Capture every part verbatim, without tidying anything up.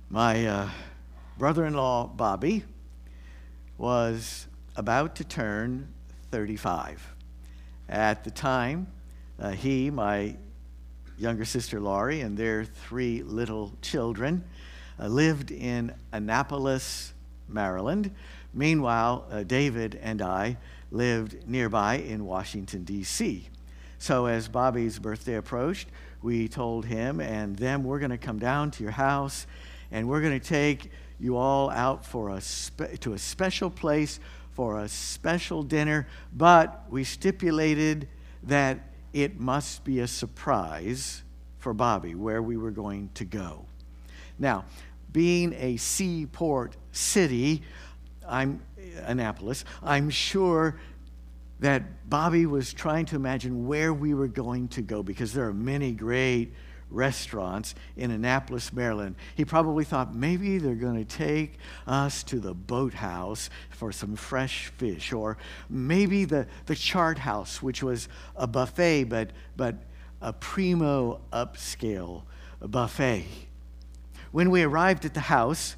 My uh, brother-in-law, Bobby, was about to turn thirty-five. At the time, uh, he, my younger sister Laurie, and their three little children uh, lived in Annapolis, Maryland. Meanwhile, uh, David and I lived nearby in Washington, D C So as Bobby's birthday approached, we told him and them, we're going to come down to your house and we're going to take you all out for a spe- to a special place for a special dinner, but we stipulated that it must be a surprise for Bobby where we were going to go. Now, being a seaport city, I'm Annapolis, I'm sure that Bobby was trying to imagine where we were going to go because there are many great restaurants in Annapolis, Maryland. He probably thought maybe they're going to take us to the Boathouse for some fresh fish, or maybe the, the Chart House, which was a buffet, but, but a primo upscale buffet. When we arrived at the house,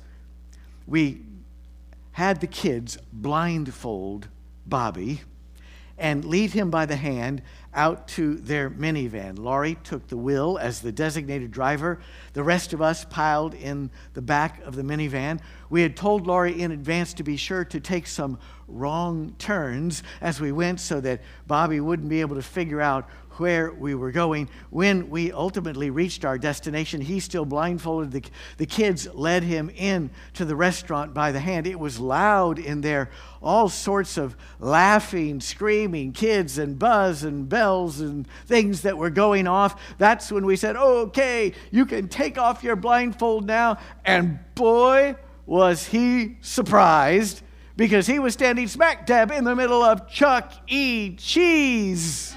we had the kids blindfold Bobby and lead him by the hand out to their minivan. Laurie took the wheel as the designated driver. The rest of us piled in the back of the minivan. We had told Laurie in advance to be sure to take some wrong turns as we went so that Bobby wouldn't be able to figure out where we were going. When we ultimately reached our destination, he still blindfolded. The, the kids led him in to the restaurant by the hand. It was loud in there, all sorts of laughing, screaming kids and buzz and bells and things that were going off. That's when we said, okay, you can take off your blindfold now. And boy, was he surprised, because he was standing smack dab in the middle of Chuck E. Cheese.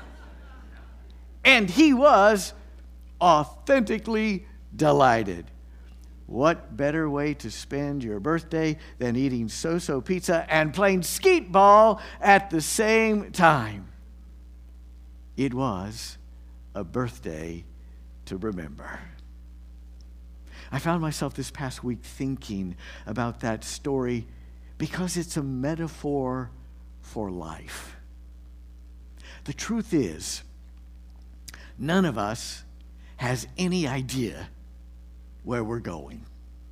And he was authentically delighted. What better way to spend your birthday than eating so-so pizza and playing skeet ball at the same time? It was a birthday to remember. I found myself this past week thinking about that story because it's a metaphor for life. The truth is, none of us has any idea where we're going.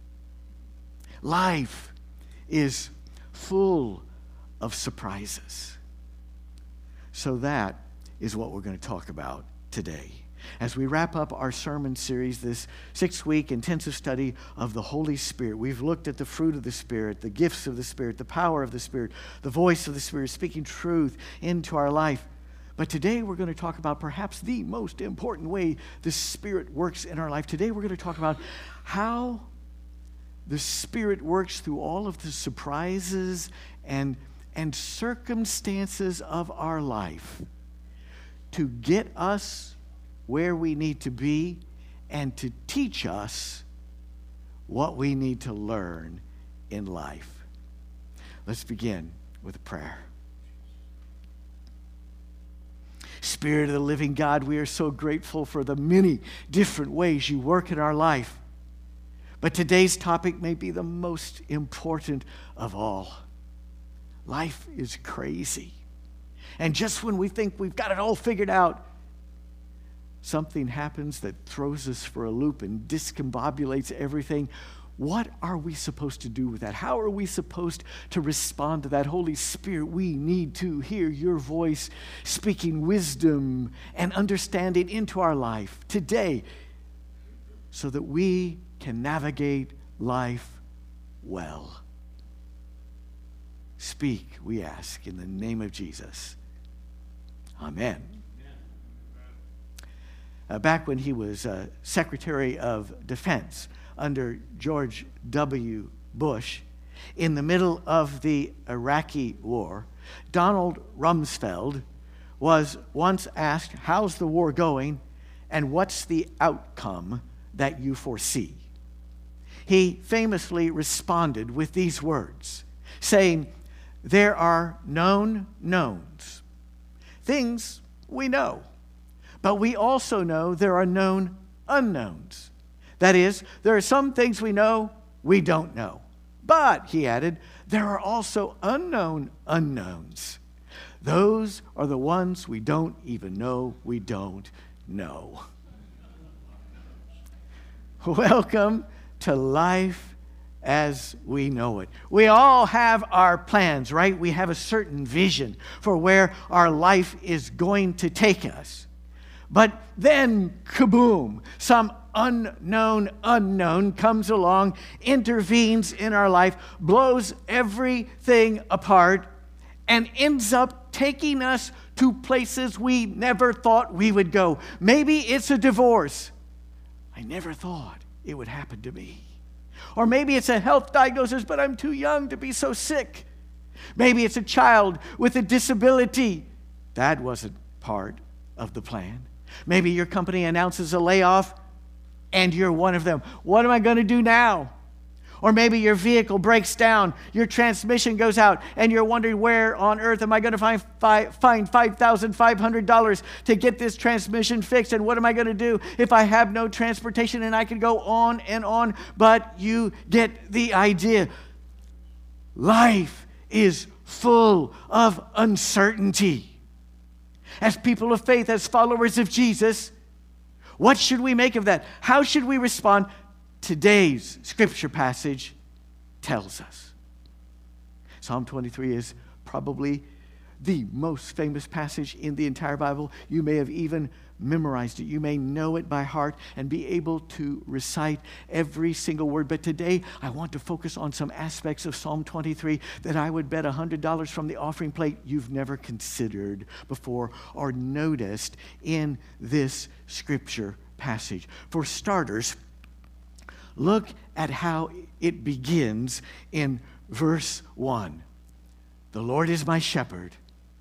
Life is full of surprises. So that is what we're going to talk about today. As we wrap up our sermon series, this six-week intensive study of the Holy Spirit, we've looked at the fruit of the Spirit, the gifts of the Spirit, the power of the Spirit, the voice of the Spirit speaking truth into our life. But today we're going to talk about perhaps the most important way the Spirit works in our life. Today we're going to talk about how the Spirit works through all of the surprises and, and circumstances of our life to get us where we need to be and to teach us what we need to learn in life. Let's begin with a prayer. Spirit of the living God, we are so grateful for the many different ways you work in our life. But today's topic may be the most important of all. Life is crazy. And just when we think we've got it all figured out, something happens that throws us for a loop and discombobulates everything. What are we supposed to do with that? How are we supposed to respond to that? Holy Spirit, we need to hear your voice speaking wisdom and understanding into our life today so that we can navigate life well. Speak, we ask, in the name of Jesus. Amen. Uh, back when he was uh, Secretary of Defense under George W. Bush, in the middle of the Iraqi war, Donald Rumsfeld was once asked, how's the war going and what's the outcome that you foresee? He famously responded with these words, saying, there are known knowns, things we know, but we also know there are known unknowns. That is, there are some things we know we don't know. But, he added, there are also unknown unknowns. Those are the ones we don't even know we don't know. Welcome to life as we know it. We all have our plans, right? We have a certain vision for where our life is going to take us. But then, kaboom, some unknown unknown comes along, intervenes in our life, blows everything apart, and ends up taking us to places we never thought we would go. Maybe it's a divorce. I never thought it would happen to me. Or maybe it's a health diagnosis, but I'm too young to be so sick. Maybe it's a child with a disability. That wasn't part of the plan. Maybe your company announces a layoff and you're one of them. What am I going to do now? Or maybe your vehicle breaks down, your transmission goes out, and you're wondering, where on earth am I going to find five, find five thousand five hundred dollars to get this transmission fixed? And what am I going to do if I have no transportation? And I could go on and on, but you get the idea. Life is full of uncertainty. As people of faith, as followers of Jesus, what should we make of that? How should we respond? Today's scripture passage tells us. Psalm twenty-three is probably the most famous passage in the entire Bible. You may have even memorized it. You may know it by heart and be able to recite every single word. But today, I want to focus on some aspects of Psalm twenty-three that I would bet one hundred dollars from the offering plate you've never considered before or noticed in this scripture passage. For starters, look at how it begins in verse one. The Lord is my shepherd,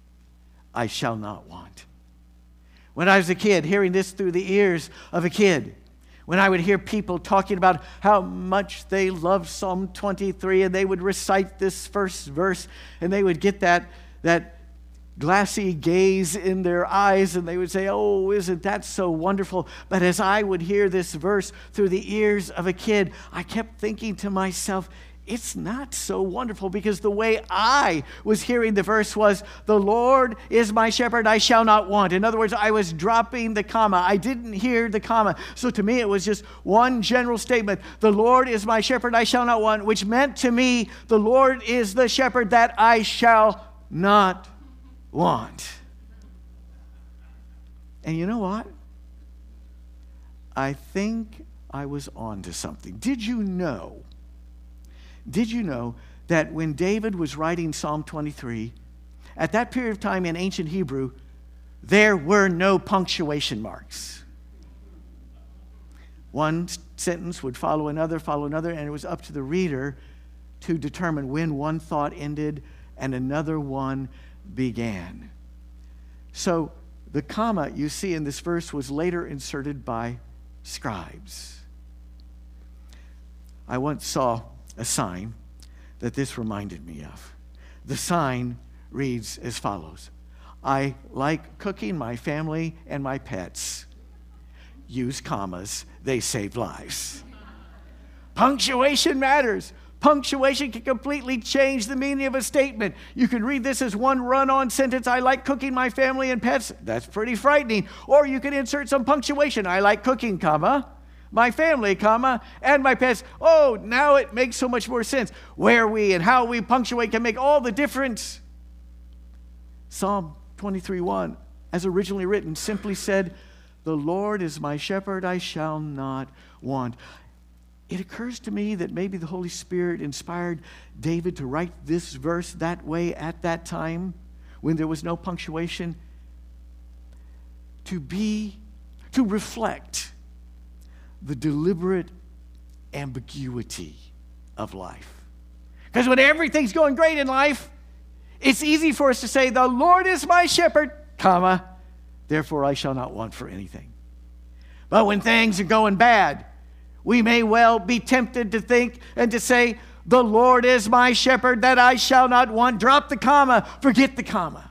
I shall not want. When I was a kid, hearing this through the ears of a kid, when I would hear people talking about how much they loved Psalm twenty-three, and they would recite this first verse, and they would get that, that glassy gaze in their eyes, and they would say, oh, isn't that so wonderful? But as I would hear this verse through the ears of a kid, I kept thinking to myself, it's not so wonderful, because the way I was hearing the verse was, the Lord is my shepherd, I shall not want. In other words, I was dropping the comma. I didn't hear the comma. So to me, it was just one general statement. The Lord is my shepherd, I shall not want, which meant to me, the Lord is the shepherd that I shall not want. And you know what? I think I was on to something. Did you know? Did you know that when David was writing Psalm twenty-three, at that period of time in ancient Hebrew, there were no punctuation marks. One sentence would follow another, follow another, and it was up to the reader to determine when one thought ended and another one began. So the comma you see in this verse was later inserted by scribes. I once saw a sign that this reminded me of. The sign reads as follows: I like cooking my family and my pets. Use commas, they save lives. Punctuation matters. Punctuation can completely change the meaning of a statement. You can read this as one run-on sentence, I like cooking my family and pets. That's pretty frightening. Or you can insert some punctuation. I like cooking, comma, my family, comma, and my pets. Oh, now it makes so much more sense. Where we and how we punctuate can make all the difference. Psalm twenty-three one, as originally written, simply said, the Lord is my shepherd, I shall not want. It occurs to me that maybe the Holy Spirit inspired David to write this verse that way at that time when there was no punctuation, to be, to reflect the deliberate ambiguity of life. Because when everything's going great in life, it's easy for us to say, the Lord is my shepherd, comma, therefore I shall not want for anything. But when things are going bad, we may well be tempted to think and to say, the Lord is my shepherd that I shall not want. Drop the comma, forget the comma.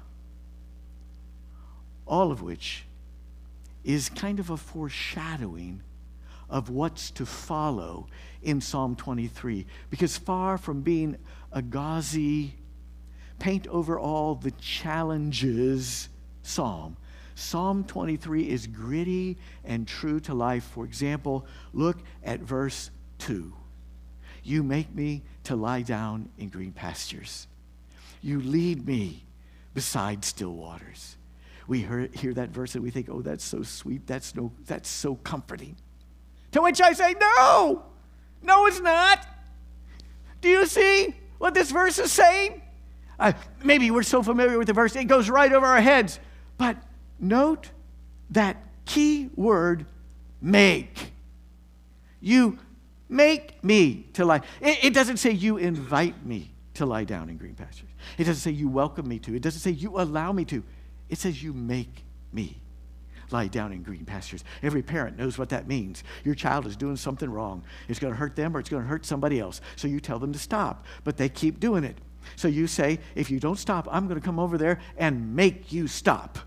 All of which is kind of a foreshadowing of what's to follow in Psalm twenty-three. Because far from being a gauzy, paint over all the challenges psalm, Psalm twenty-three is gritty and true to life. For example, look at verse two. You make me to lie down in green pastures. You lead me beside still waters. We hear, hear that verse and we think, oh, that's so sweet. That's no, that's so comforting. To which I say, no, no, it's not. Do you see what this verse is saying? Uh, maybe we're so familiar with the verse, it goes right over our heads. But note that key word, make. You make me to lie. It, it doesn't say you invite me to lie down in green pastures. It doesn't say you welcome me to. It doesn't say you allow me to. It says you make me lie down in green pastures. Every parent knows what that means. Your child is doing something wrong. It's going to hurt them or it's going to hurt somebody else. So you tell them to stop, but they keep doing it. So you say, if you don't stop, I'm going to come over there and make you stop.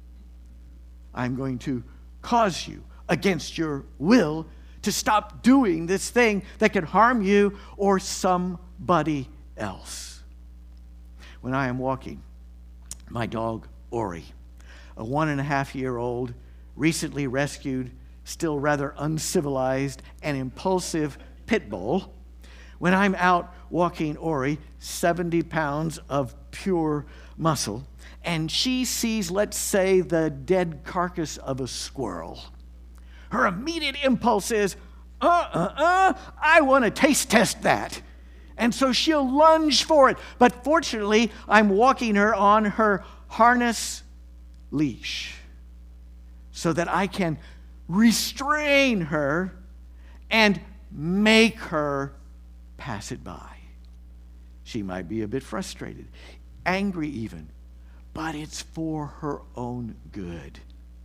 I'm going to cause you, against your will, to stop doing this thing that could harm you or somebody else. When I am walking, my dog, Ori, a one and a half year old, recently rescued, still rather uncivilized and impulsive pit bull, when I'm out walking Ori, seventy pounds of pure muscle, and she sees, let's say, the dead carcass of a squirrel, her immediate impulse is, uh, uh, uh, I want to taste test that. And so she'll lunge for it. But fortunately, I'm walking her on her harness leash so that I can restrain her and make her pass it by. She might be a bit frustrated, angry even, but it's for her own good.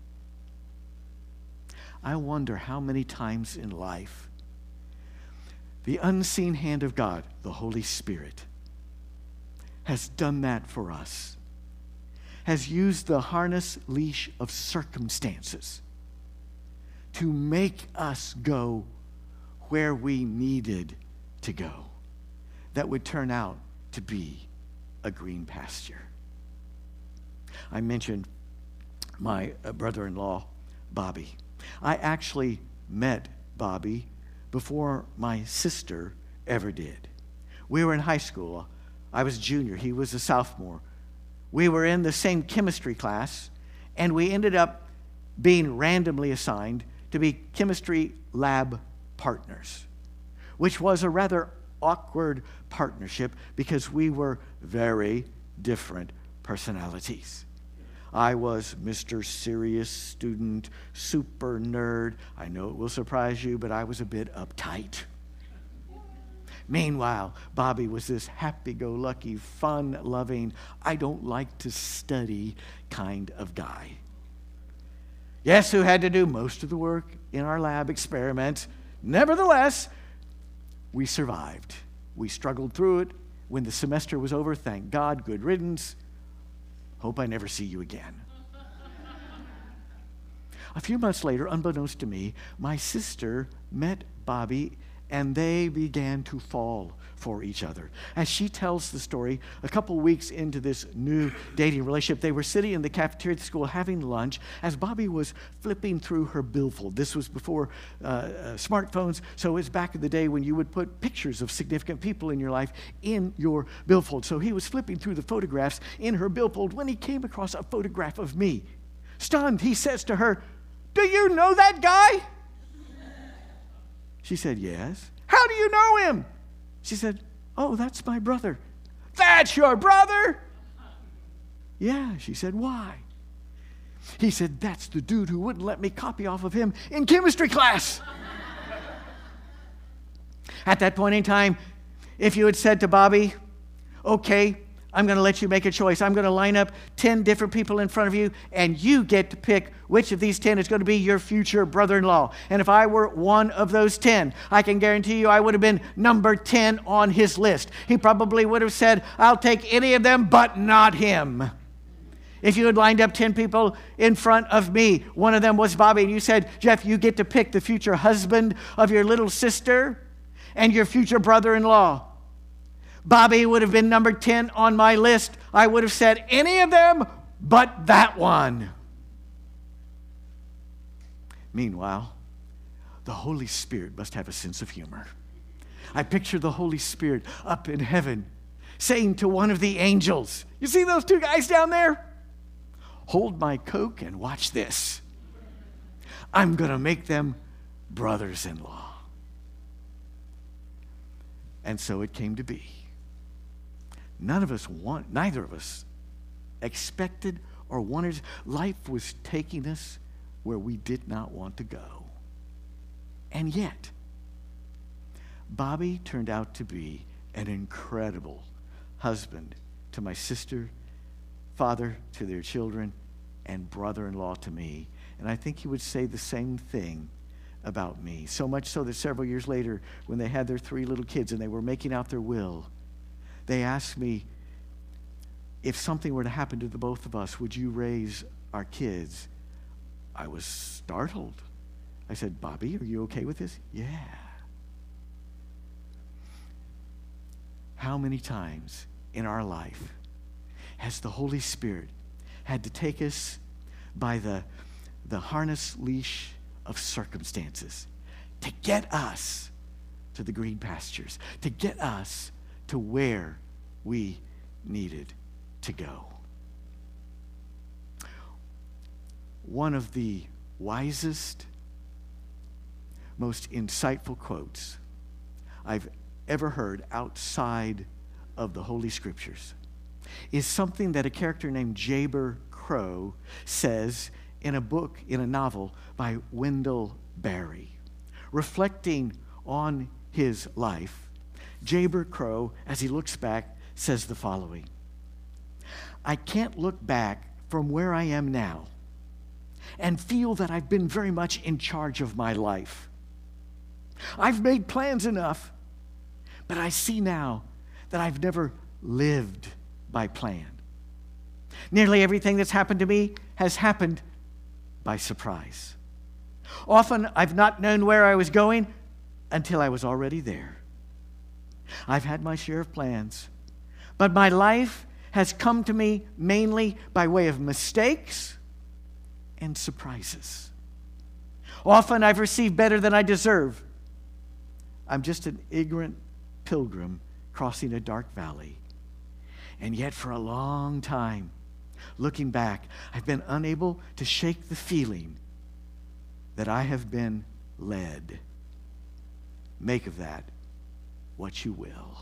I wonder how many times in life the unseen hand of God, the Holy Spirit, has done that for us, has used the harness leash of circumstances to make us go where we needed to go, that would turn out to be a green pasture. I mentioned my brother-in-law, Bobby. I actually met Bobby before my sister ever did. We were in high school. I was a junior. He was a sophomore. We were in the same chemistry class, and we ended up being randomly assigned to be chemistry lab partners, which was a rather awkward partnership because we were very different personalities. I was Mister Serious Student, super nerd. I know it will surprise you, but I was a bit uptight. Meanwhile, Bobby was this happy-go-lucky, fun-loving, I don't like to study kind of guy. Yes, who had to do most of the work in our lab experiments. Nevertheless, we survived. We struggled through it. When the semester was over, thank God, good riddance. Hope I never see you again. A few months later, unbeknownst to me, my sister met Bobby, and they began to fall for each other. As she tells the story, a couple weeks into this new dating relationship, they were sitting in the cafeteria at the school having lunch as Bobby was flipping through her billfold. This was before uh, uh, smartphones, so it's back in the day when you would put pictures of significant people in your life in your billfold. So he was flipping through the photographs in her billfold when he came across a photograph of me. Stunned, he says to her, "Do you know that guy?" She said, "Yes." "How do you know him?" She said, "Oh, that's my brother." "That's your brother?" "Yeah," she said. "Why?" He said, "That's the dude who wouldn't let me copy off of him in chemistry class." At that point in time, if you had said to Bobby, "Okay, I'm going to let you make a choice. I'm going to line up ten different people in front of you, and you get to pick which of these ten is going to be your future brother-in-law." And if I were one of those ten, I can guarantee you I would have been number ten on his list. He probably would have said, "I'll take any of them, but not him." If you had lined up ten people in front of me, one of them was Bobby, and you said, Jeff, you get to pick the future husband of your little sister and your future brother-in-law. Bobby would have been number ten on my list. I would have said any of them but that one. Meanwhile, the Holy Spirit must have a sense of humor. I picture the Holy Spirit up in heaven saying to one of the angels, you see those two guys down there? Hold my Coke and watch this. I'm going to make them brothers-in-law. And so it came to be. None of us want, neither of us expected or wanted. Life was taking us where we did not want to go. And yet, Bobby turned out to be an incredible husband to my sister, father to their children, and brother-in-law to me. And I think he would say the same thing about me. So much so that several years later, when they had their three little kids and they were making out their will, they asked me, if something were to happen to the both of us, would you raise our kids? I was startled. I said, Bobby, are you okay with this? Yeah. How many times in our life has the Holy Spirit had to take us by the, the harness leash of circumstances to get us to the green pastures, to get us to where we needed to go? One of the wisest, most insightful quotes I've ever heard outside of the Holy Scriptures is something that a character named Jayber Crow says in a book, in a novel by Wendell Berry. Reflecting on his life, Jayber Crow, as he looks back, says the following: I can't look back from where I am now and feel that I've been very much in charge of my life. I've made plans enough, but I see now that I've never lived by plan. Nearly everything that's happened to me has happened by surprise. Often I've not known where I was going until I was already there. I've had my share of plans, but my life has come to me mainly by way of mistakes and surprises. Often I've received better than I deserve. I'm just an ignorant pilgrim crossing a dark valley. And yet for a long time, looking back, I've been unable to shake the feeling that I have been led. Make of that what you will.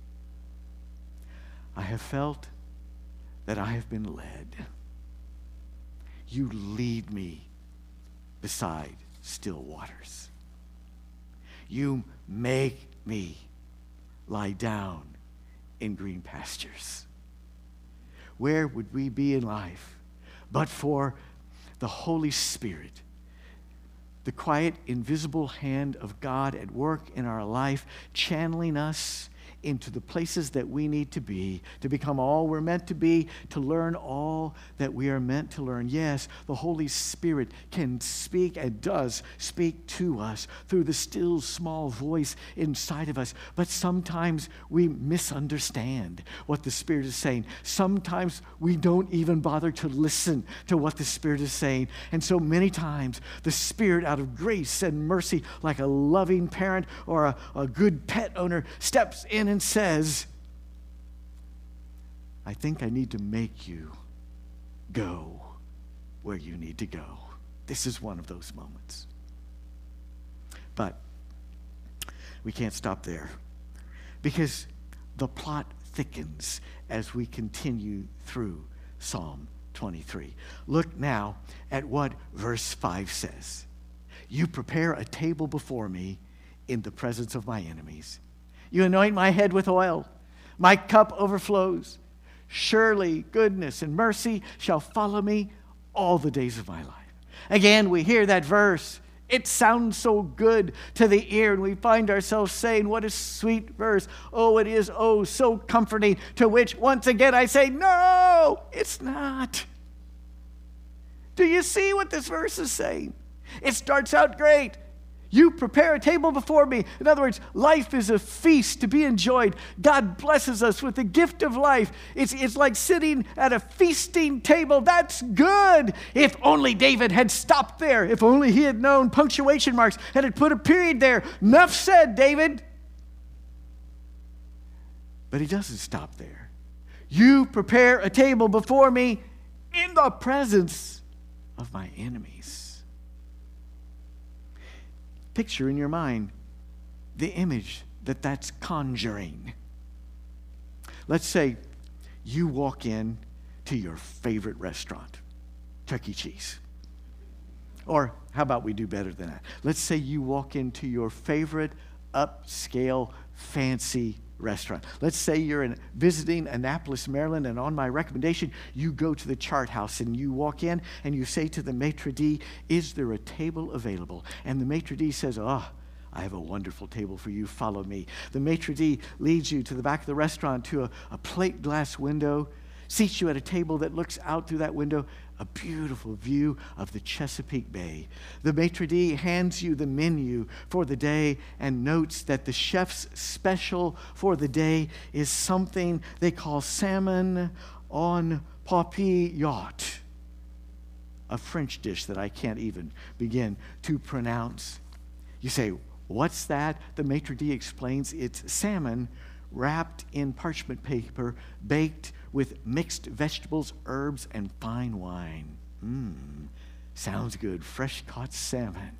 I have felt that I have been led. You lead me beside still waters. You make me lie down in green pastures. Where would we be in life but for the Holy Spirit, the quiet, invisible hand of God at work in our life, channeling us into the places that we need to be, to become all we're meant to be, to learn all that we are meant to learn. Yes, the Holy Spirit can speak and does speak to us through the still small voice inside of us, but sometimes we misunderstand what the Spirit is saying. Sometimes we don't even bother to listen to what the Spirit is saying. And so many times the Spirit, out of grace and mercy, like a loving parent or a, a good pet owner, steps in and says, I think I need to make you go where you need to go. This is one of those moments. But we can't stop there, because the plot thickens as we continue through Psalm twenty-three. Look now at what verse five says. You prepare a table before me in the presence of my enemies. You anoint my head with oil. My cup overflows. Surely goodness and mercy shall follow me all the days of my life. Again, we hear that verse. It sounds so good to the ear, and we find ourselves saying, what a sweet verse. Oh, it is, oh, so comforting, to which once again I say, no, it's not. you see what this verse is saying? It starts out great. You prepare a table before me. In other words, life is a feast to be enjoyed. God blesses us with the gift of life. It's, it's like sitting at a feasting table. That's good. If only David had stopped there. If only he had known punctuation marks and had put a period there. Enough said, David. But he doesn't stop there. You prepare a table before me in the presence of my enemies. Picture in your mind the image that that's conjuring. Let's say you walk in to your favorite restaurant, Chuck E. Cheese. Or how about we do better than that? Let's say you walk into your favorite upscale, fancy restaurant. Let's say you're in, visiting Annapolis, Maryland, and on my recommendation, you go to the Chart House and you walk in and you say to the maitre d', is there a table available? And the maitre d' says, oh, I have a wonderful table for you. Follow me. The maitre d' leads you to the back of the restaurant to a, a plate glass window, seats you at a table that looks out through that window, a beautiful view of the Chesapeake Bay. The maitre d' hands you the menu for the day and notes that the chef's special for the day is something they call salmon en papillote, a French dish that I can't even begin to pronounce. You say, what's that? The maitre d' explains it's salmon wrapped in parchment paper, baked with mixed vegetables, herbs, and fine wine. Mmm, sounds good. Fresh caught salmon.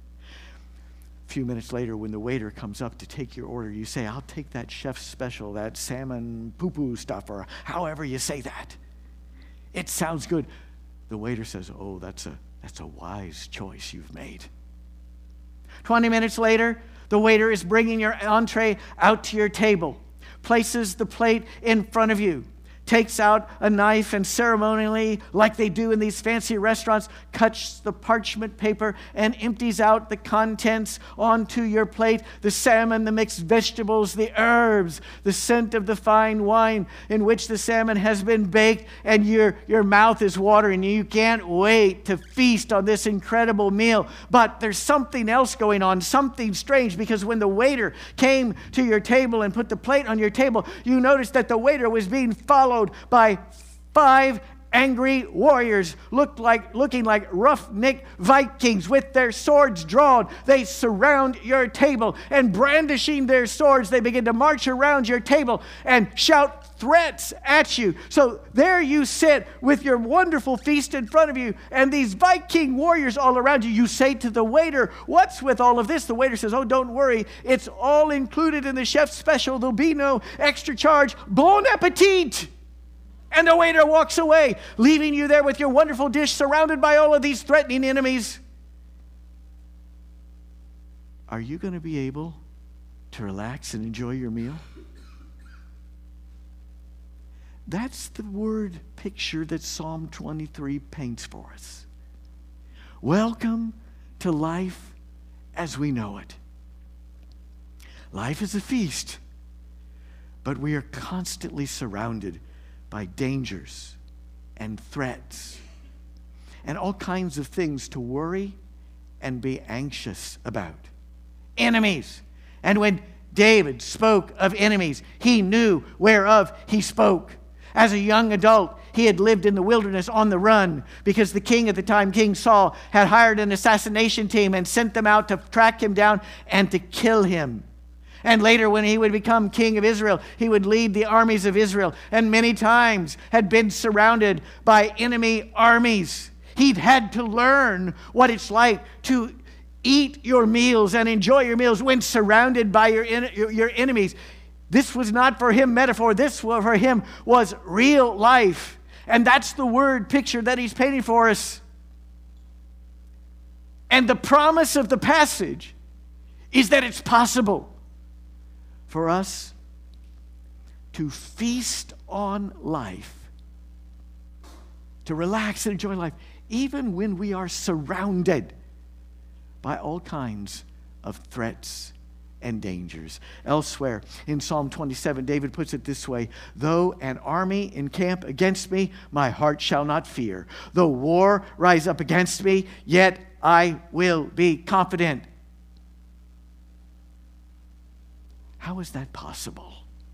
A few minutes later, when the waiter comes up to take your order, you say, I'll take that chef's special, that salmon poo-poo stuff, or however you say that. It sounds good. The waiter says, oh, that's a, that's a wise choice you've made. Twenty minutes later, the waiter is bringing your entree out to your table, places the plate in front of you, takes out a knife and ceremonially, like they do in these fancy restaurants, cuts the parchment paper and empties out the contents onto your plate. The salmon, the mixed vegetables, the herbs, the scent of the fine wine in which the salmon has been baked, and your, your mouth is watering. You can't wait to feast on this incredible meal. But there's something else going on, something strange, because when the waiter came to your table and put the plate on your table, you noticed that the waiter was being followed by five angry warriors, looked like, looking like roughneck Vikings with their swords drawn. They surround your table, and brandishing their swords, they begin to march around your table and shout threats at you. So there you sit with your wonderful feast in front of you, and these Viking warriors all around you. You say to the waiter, what's with all of this? The waiter says, oh, don't worry. It's all included in the chef's special. There'll be no extra charge. Bon appetit! And the waiter walks away, leaving you there with your wonderful dish surrounded by all of these threatening enemies. Are you going to be able to relax and enjoy your meal? That's the word picture that Psalm twenty-three paints for us. Welcome to life as we know it. Life is a feast, but we are constantly surrounded by dangers and threats and all kinds of things to worry and be anxious about. Enemies. And when David spoke of enemies, he knew whereof he spoke. As a young adult, he had lived in the wilderness on the run because the king at the time, King Saul, had hired an assassination team and sent them out to track him down and to kill him. And later, when he would become king of Israel, he would lead the armies of Israel, and many times had been surrounded by enemy armies. He'd had to learn what it's like to eat your meals and enjoy your meals when surrounded by your, your, your enemies. This was not for him metaphor. This for him was real life. And that's the word picture that he's painting for us. And the promise of the passage is that it's possible for us to feast on life, to relax and enjoy life, even when we are surrounded by all kinds of threats and dangers. Elsewhere in Psalm twenty-seven, David puts it this way: though an army encamp against me, my heart shall not fear. Though war rise up against me, yet I will be confident. How is that possible?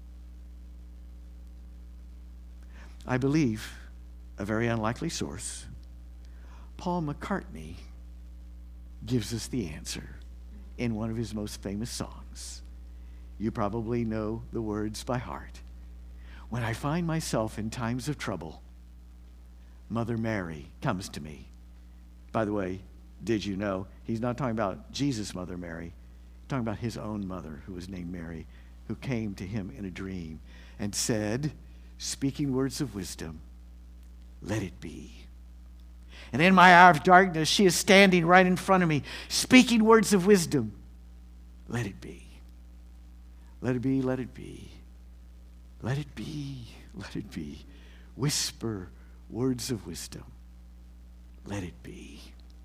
I believe a very unlikely source, Paul McCartney, gives us the answer in one of his most famous songs. You probably know the words by heart. When I find myself in times of trouble, Mother Mary comes to me. By the way, did you know he's not talking about Jesus' Mother Mary? He's talking about his own mother, who was named Mary, who came to him in a dream and said, speaking words of wisdom, let it be. And in my hour of darkness, she is standing right in front of me, speaking words of wisdom. Let it be. Let it be, let it be. Let it be, let it be. Whisper words of wisdom. Let it be.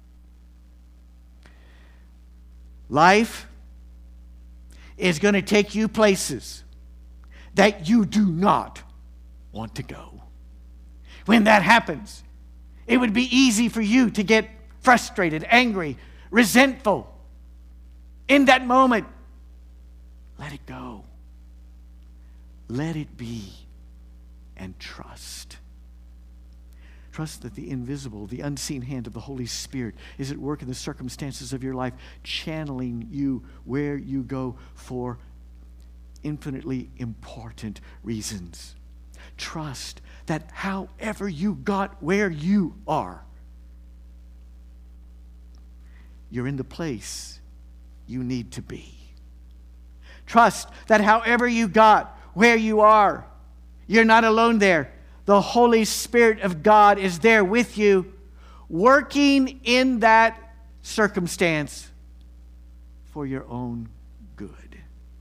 Life is going to take you places that you do not want to go. When that happens, it would be easy for you to get frustrated, angry, resentful. In that moment, let it go. Let it be. And trust. Trust that the invisible, the unseen hand of the Holy Spirit is at work in the circumstances of your life, channeling you where you go for infinitely important reasons. Trust that however you got where you are, you're in the place you need to be. Trust that however you got where you are, you're not alone there. The Holy Spirit of God is there with you, working in that circumstance for your own good.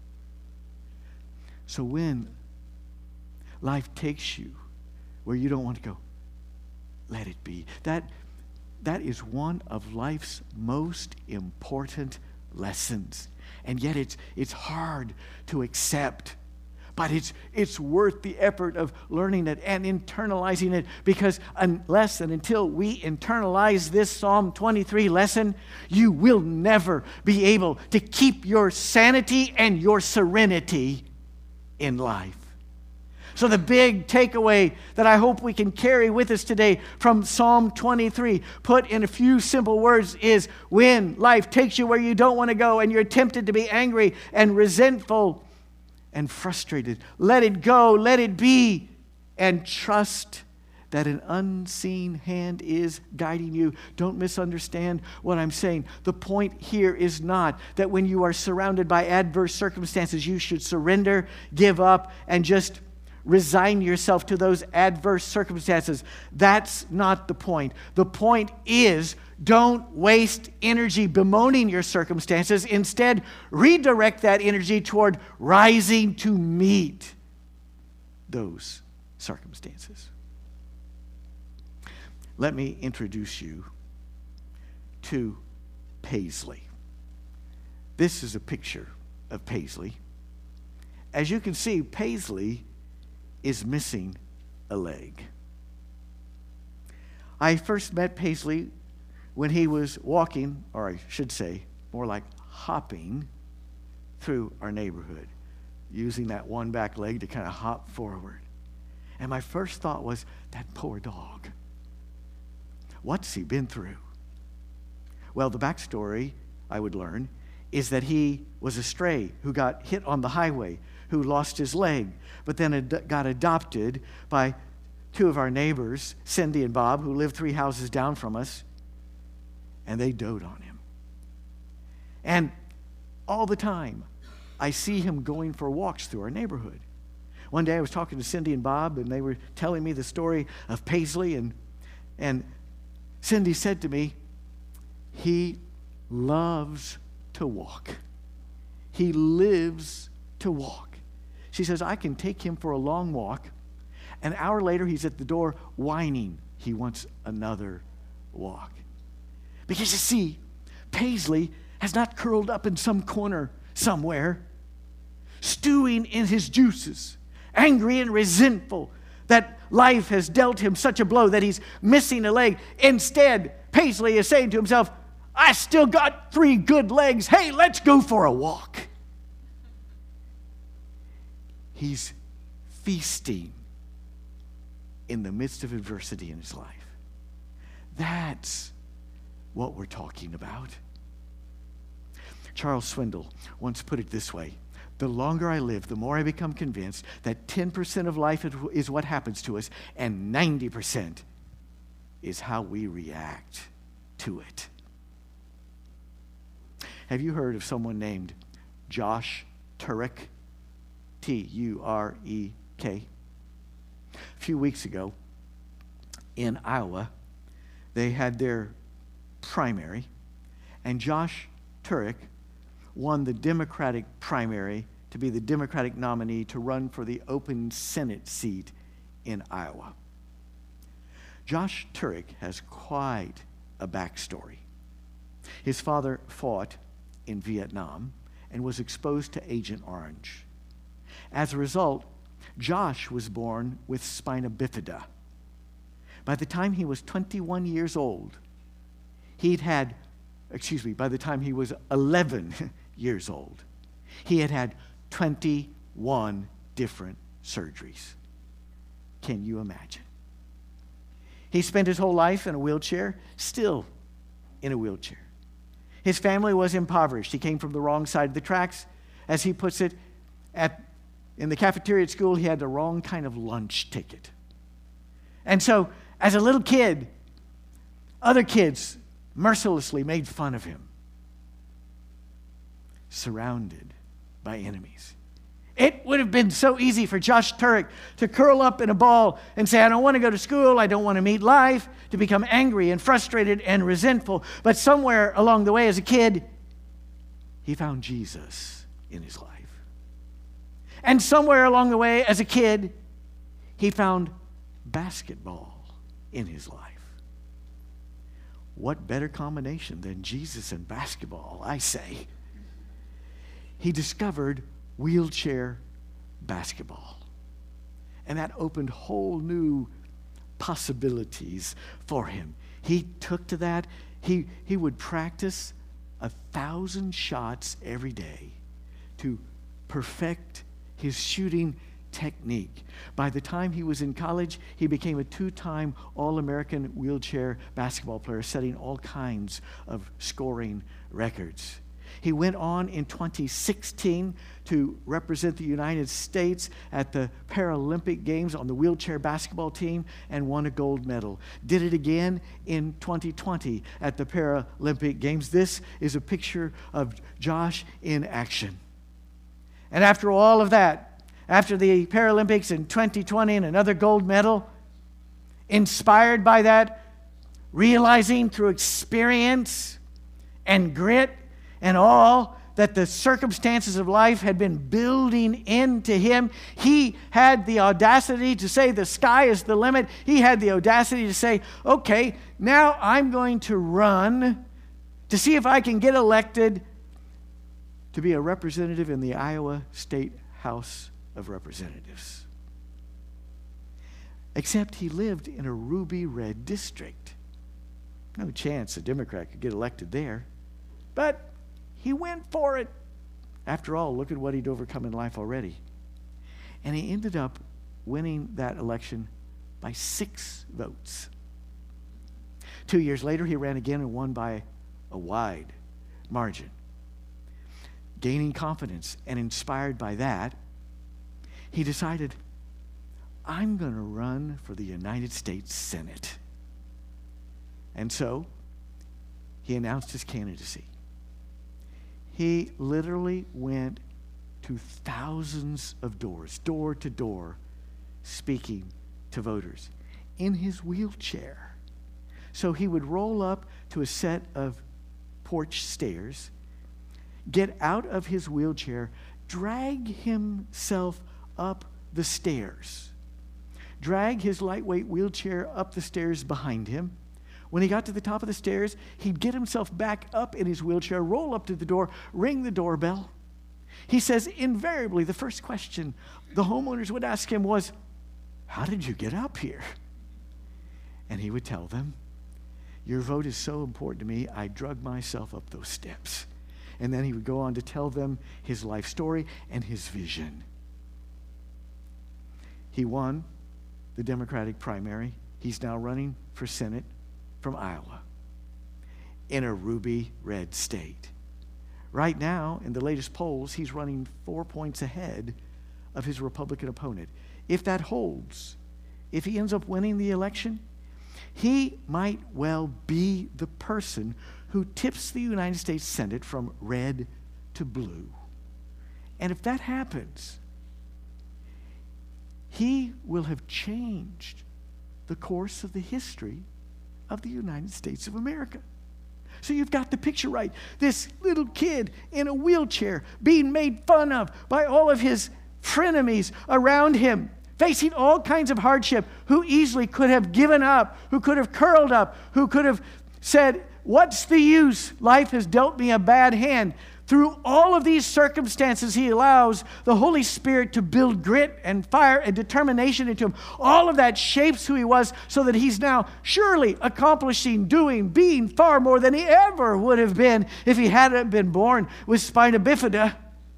So when life takes you where you don't want to go, let it be. That, that is one of life's most important lessons. And yet it's, it's hard to accept. But it's, it's worth the effort of learning it and internalizing it, because unless and until we internalize this Psalm twenty-three lesson, you will never be able to keep your sanity and your serenity in life. So the big takeaway that I hope we can carry with us today from Psalm twenty-three, put in a few simple words, is when life takes you where you don't want to go and you're tempted to be angry and resentful and frustrated, let it go, let it be, and trust that an unseen hand is guiding you. Don't misunderstand what I'm saying. The point here is not that when you are surrounded by adverse circumstances, you should surrender, give up, and just resign yourself to those adverse circumstances. That's not the point. The point is, don't waste energy bemoaning your circumstances. Instead, redirect that energy toward rising to meet those circumstances. Let me introduce you to Paisley. This is a picture of Paisley. As you can see, Paisley is missing a leg. I first met Paisley when he was walking, or I should say, more like hopping through our neighborhood, using that one back leg to kind of hop forward. And my first thought was, that poor dog. What's he been through? Well, the backstory, I would learn, is that he was a stray who got hit on the highway, who lost his leg, but then ad- got adopted by two of our neighbors, Cindy and Bob, who lived three houses down from us, and they dote on him. And all the time, I see him going for walks through our neighborhood. One day I was talking to Cindy and Bob, and they were telling me the story of Paisley, and, and Cindy said to me, he loves to walk. He lives to walk. She says, I can take him for a long walk. An hour later, he's at the door whining he wants another walk. Because you see, Paisley has not curled up in some corner somewhere, stewing in his juices, angry and resentful that life has dealt him such a blow that he's missing a leg. Instead, Paisley is saying to himself, I still got three good legs. Hey, let's go for a walk. He's feasting in the midst of adversity in his life. That's what we're talking about. Charles Swindoll once put it this way: the longer I live, the more I become convinced that ten percent of life is what happens to us, and ninety percent is how we react to it. Have you heard of someone named Josh Turek? T U R E K. A few weeks ago in Iowa, they had their primary, and Josh Turek won the Democratic primary to be the Democratic nominee to run for the open Senate seat in Iowa. Josh Turek has quite a backstory. His father fought in Vietnam and was exposed to Agent Orange. As a result, Josh was born with spina bifida. By the time he was twenty-one years old, he'd had, excuse me, by the time he was eleven years old, he had had twenty-one different surgeries. Can you imagine? He spent his whole life in a wheelchair, still in a wheelchair. His family was impoverished. He came from the wrong side of the tracks. As he puts it, at in the cafeteria at school, he had the wrong kind of lunch ticket. And so, as a little kid, other kids mercilessly made fun of him. Surrounded by enemies. It would have been so easy for Josh Turek to curl up in a ball and say, I don't want to go to school, I don't want to meet life, to become angry and frustrated and resentful. But somewhere along the way as a kid, he found Jesus in his life. And somewhere along the way as a kid, he found basketball in his life. What better combination than Jesus and basketball, I say. He discovered wheelchair basketball. And that opened whole new possibilities for him. He took to that. He, he would practice a thousand shots every day to perfect his shooting technique. By the time he was in college, he became a two-time All-American wheelchair basketball player, setting all kinds of scoring records. He went on in twenty sixteen to represent the United States at the Paralympic Games on the wheelchair basketball team and won a gold medal. Did it again in twenty twenty at the Paralympic Games. This is a picture of Josh in action. And after all of that, after the Paralympics in twenty twenty and another gold medal, inspired by that, realizing through experience and grit and all that the circumstances of life had been building into him, he had the audacity to say the sky is the limit. He had the audacity to say, okay, now I'm going to run to see if I can get elected to be a representative in the Iowa State House of Representatives. Except he lived in a ruby red district. No chance a Democrat could get elected there. But he went for it. After all, look at what he'd overcome in life already. And he ended up winning that election by six votes. Two years later, he ran again and won by a wide margin. Gaining confidence and inspired by that, he decided, I'm going to run for the United States Senate. And so, he announced his candidacy. He literally went to thousands of doors, door to door, speaking to voters in his wheelchair. So he would roll up to a set of porch stairs, get out of his wheelchair, drag himself up the stairs, drag his lightweight wheelchair up the stairs behind him. When he got to the top of the stairs, he'd get himself back up in his wheelchair, roll up to the door, ring the doorbell, He says invariably the first question the homeowners would ask him was, how did you get up here? And he would tell them, your vote is so important to me, I drug myself up those steps. And then he would go on to tell them his life story and his vision. He won the Democratic primary. He's now running for Senate from Iowa in a ruby red state. Right now, in the latest polls, he's running four points ahead of his Republican opponent. If that holds, if he ends up winning the election, he might well be the person who tips the United States Senate from red to blue. And if that happens, he will have changed the course of the history of the United States of America. So you've got the picture right. This little kid in a wheelchair being made fun of by all of his frenemies around him, facing all kinds of hardship, who easily could have given up, who could have curled up, who could have said, what's the use? Life has dealt me a bad hand. Through all of these circumstances, he allows the Holy Spirit to build grit and fire and determination into him. All of that shapes who he was so that he's now surely accomplishing, doing, being far more than he ever would have been if he hadn't been born with spina bifida.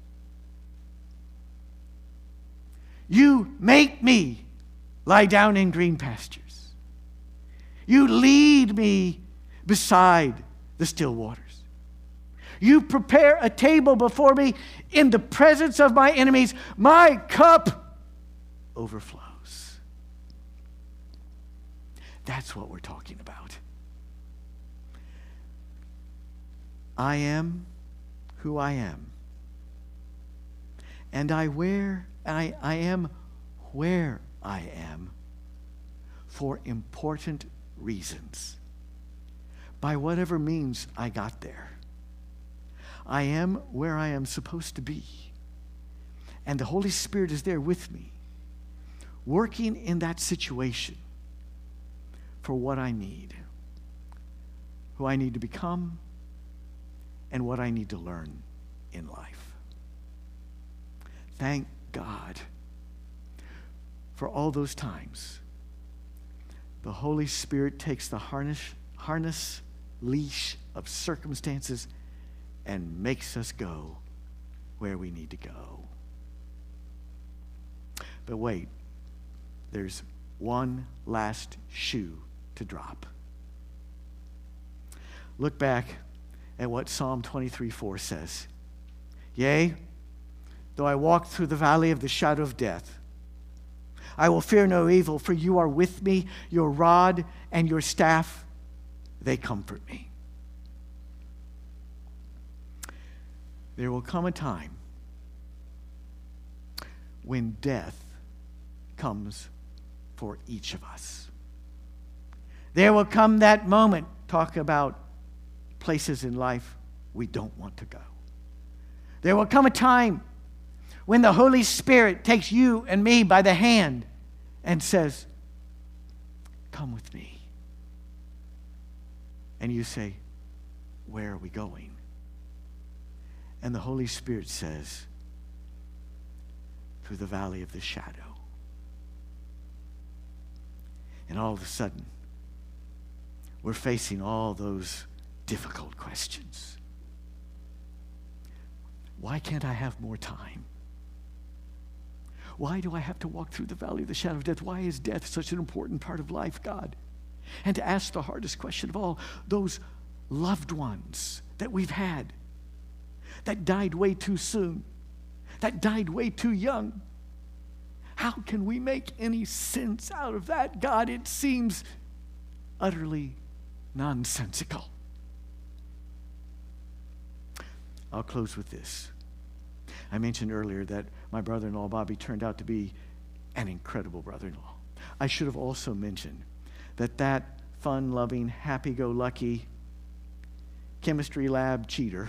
You make me lie down in green pastures. You lead me beside the still waters. You prepare a table before me in the presence of my enemies. My cup overflows. That's what we're talking about. I am who I am. And I wear, I, I am where I am for important reasons. By whatever means I got there. I am where I am supposed to be. And the Holy Spirit is there with me, working in that situation for what I need, who I need to become, and what I need to learn in life. Thank God for all those times the Holy Spirit takes the harness, harness leash of circumstances and makes us go where we need to go. But wait, there's one last shoe to drop. Look back at what Psalm twenty-three four says. Yea, though I walk through the valley of the shadow of death, I will fear no evil, for you are with me, your rod and your staff, they comfort me. There will come a time when death comes for each of us. There will come that moment, talk about places in life we don't want to go. There will come a time when the Holy Spirit takes you and me by the hand and says, come with me. And you say, where are we going? And the Holy Spirit says, through the valley of the shadow. And all of a sudden, we're facing all those difficult questions. Why can't I have more time? Why do I have to walk through the valley of the shadow of death? Why is death such an important part of life, God? And to ask the hardest question of all, those loved ones that we've had, that died way too soon, that died way too young. How can we make any sense out of that, God? It seems utterly nonsensical. I'll close with this. I mentioned earlier that my brother-in-law, Bobby, turned out to be an incredible brother-in-law. I should have also mentioned that that fun-loving, happy-go-lucky chemistry lab cheater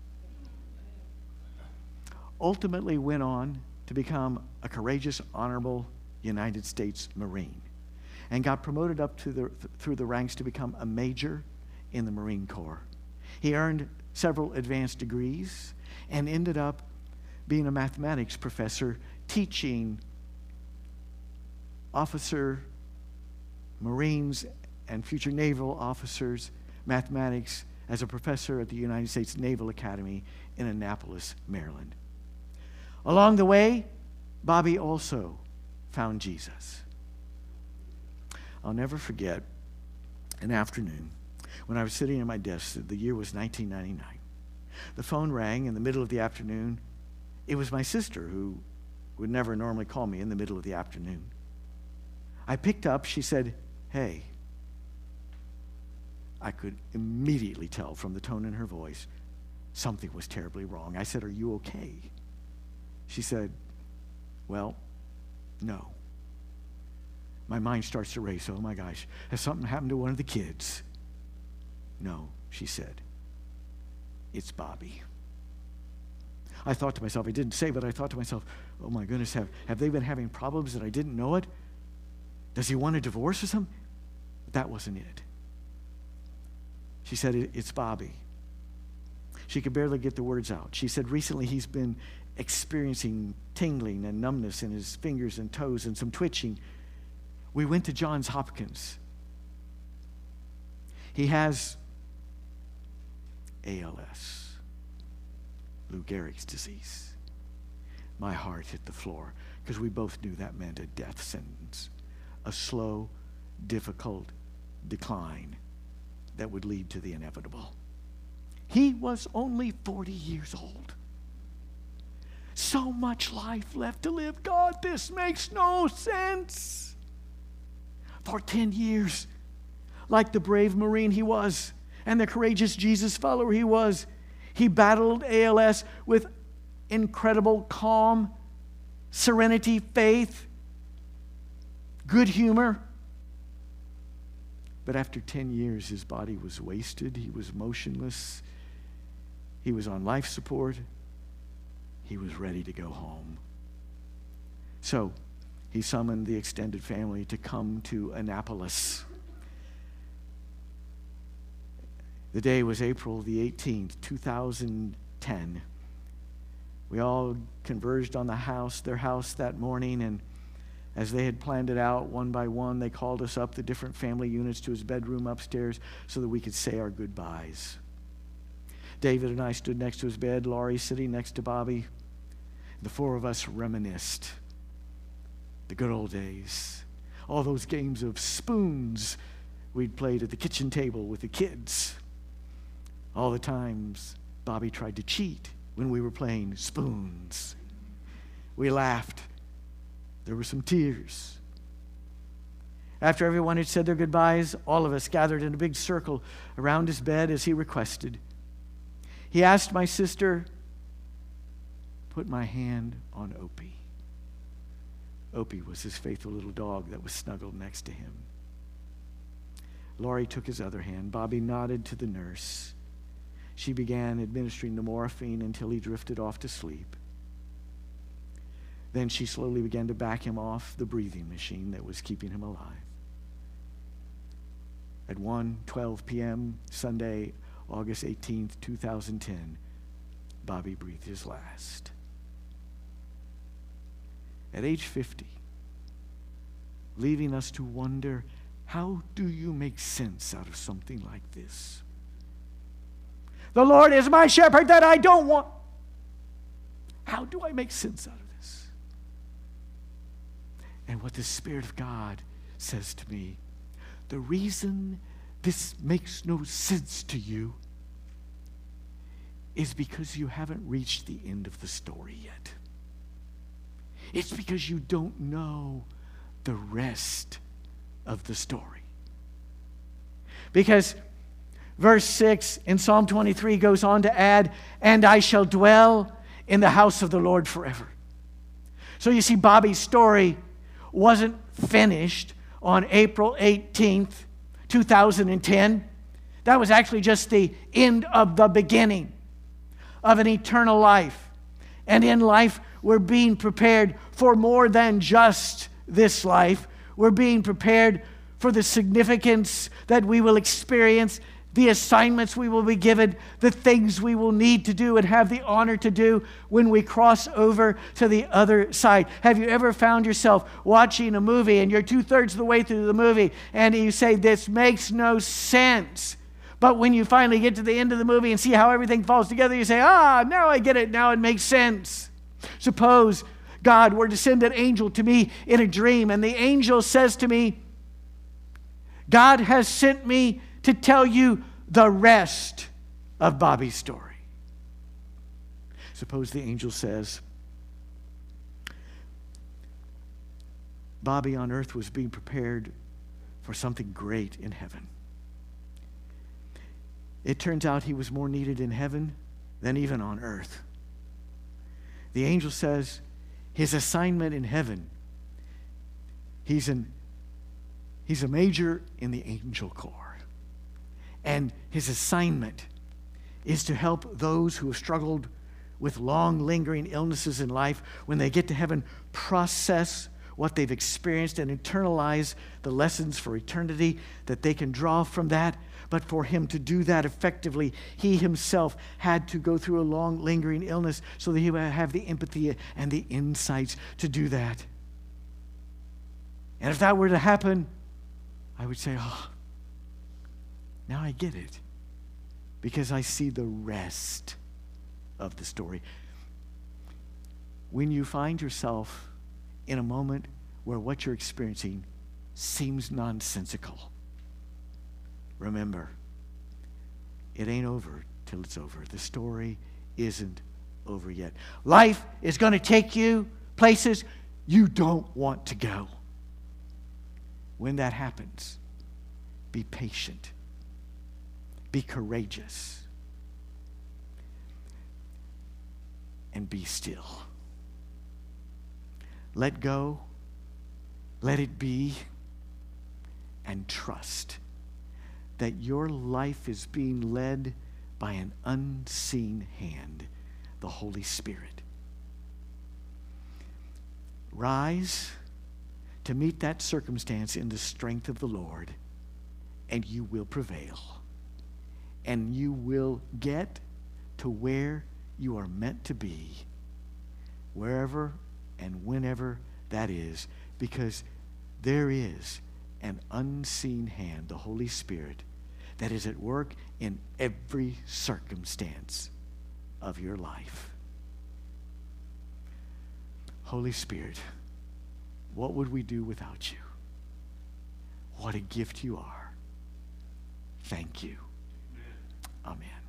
ultimately went on to become a courageous, honorable United States Marine and got promoted up to the, through the ranks to become a major in the Marine Corps. He earned several advanced degrees and ended up being a mathematics professor, teaching officer, Marines, and future naval officers mathematics as a professor at the United States Naval Academy in Annapolis, Maryland. Along the way, Bobby also found Jesus. I'll never forget an afternoon when I was sitting at my desk. The year was nineteen ninety-nine. The phone rang in the middle of the afternoon. It was my sister, who would never normally call me in the middle of the afternoon. I picked up. She said, "Hey." I could immediately tell from the tone in her voice something was terribly wrong. I said, "Are you okay?" She said, "Well, no." My mind starts to race. Oh my gosh, has something happened to one of the kids? "No," she said. "It's Bobby." I thought to myself, I didn't say, but I thought to myself, oh my goodness, have, have they been having problems and I didn't know it? Does he want a divorce or something? But that wasn't it. She said, "It's Bobby." She could barely get the words out. She said recently he's been experiencing tingling and numbness in his fingers and toes and some twitching. We went to Johns Hopkins. He has A L S, Lou Gehrig's disease. My heart hit the floor because we both knew that meant a death sentence, a slow, difficult decline that would lead to the inevitable. He was only forty years old. So much life left to live. God, this makes no sense. For ten years, like the brave Marine he was and the courageous Jesus follower he was, he battled A L S with incredible calm, serenity, faith, good humor. But after ten years, his body was wasted. He was motionless. He was on life support. He was ready to go home. So he summoned the extended family to come to Annapolis. The day was April the eighteenth, two thousand ten. We all converged on the house, their house that morning, and as they had planned it out, one by one, they called us up, the different family units, to his bedroom upstairs so that we could say our goodbyes. David and I stood next to his bed, Laurie sitting next to Bobby. The four of us reminisced the good old days, all those games of spoons we'd played at the kitchen table with the kids, all the times Bobby tried to cheat when we were playing spoons. We laughed. There were some tears. After everyone had said their goodbyes, all of us gathered in a big circle around his bed as he requested. He asked my sister, "Put my hand on Opie." Opie was his faithful little dog that was snuggled next to him. Laurie took his other hand. Bobby nodded to the nurse. She began administering the morphine until he drifted off to sleep. Then she slowly began to back him off the breathing machine that was keeping him alive. At one twelve p.m., Sunday, August eighteenth, two thousand ten, Bobby breathed his last. At age fifty, leaving us to wonder, how do you make sense out of something like this? The Lord is my shepherd that I don't want. How do I make sense out of this? And what the Spirit of God says to me, the reason this makes no sense to you is because you haven't reached the end of the story yet. It's because you don't know the rest of the story. Because verse six in Psalm twenty-three goes on to add, "And I shall dwell in the house of the Lord forever." So you see, Bobby's story wasn't finished on April eighteenth, two thousand ten. That was actually just the end of the beginning of an eternal life. And in life, we're being prepared for more than just this life. We're being prepared for the significance that we will experience the assignments we will be given, the things we will need to do and have the honor to do when we cross over to the other side. Have you ever found yourself watching a movie and you're two-thirds of the way through the movie and you say, this makes no sense? But when you finally get to the end of the movie and see how everything falls together, you say, ah, now I get it. Now it makes sense. Suppose God were to send an angel to me in a dream, and the angel says to me, God has sent me to tell you the rest of Bobby's story. Suppose the angel says, Bobby on earth was being prepared for something great in heaven. It turns out he was more needed in heaven than even on earth. The angel says his assignment in heaven, he's, an, he's a major in the angel corps. And his assignment is to help those who have struggled with long, lingering illnesses in life, when they get to heaven, process what they've experienced and internalize the lessons for eternity that they can draw from that. But for him to do that effectively, he himself had to go through a long, lingering illness so that he would have the empathy and the insights to do that. And if that were to happen, I would say, oh, now I get it, because I see the rest of the story. When you find yourself in a moment where what you're experiencing seems nonsensical, remember, it ain't over till it's over. The story isn't over yet. Life is going to take you places you don't want to go. When that happens, be patient. Be courageous. And be still. Let go. Let it be. And trust that your life is being led by an unseen hand, the Holy Spirit. Rise to meet that circumstance in the strength of the Lord, and you will prevail. And you will get to where you are meant to be, wherever and whenever that is, because there is an unseen hand, the Holy Spirit, that is at work in every circumstance of your life. Holy Spirit, what would we do without you? What a gift you are. Thank you. Amen.